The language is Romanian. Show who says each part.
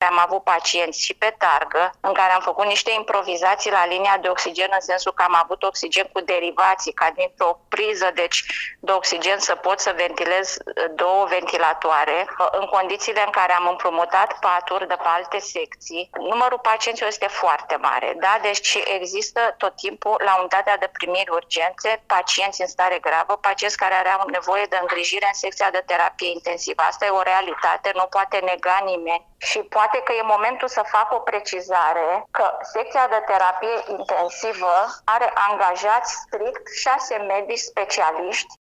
Speaker 1: am avut pacienți și pe targă, în care am făcut niște improvizații la linia de oxigen, în sensul că am avut oxigen cu derivații, ca dintr-o priză de oxigen să pot să ventilez 2 ventilatoare, în condițiile în care am împrumutat paturi de pe alte secții. Numărul pacienților este foarte mare, da? Deci există tot timpul la unitatea de primiri urgențe pacienți în stare gravă, pacienți care au nevoie de îngrijire în secția de terapie intensivă. Asta e o realitate, nu poate nega nimeni. Și poate că e momentul să fac o precizare că secția de terapie intensivă are angajați strict 6 medici specialiști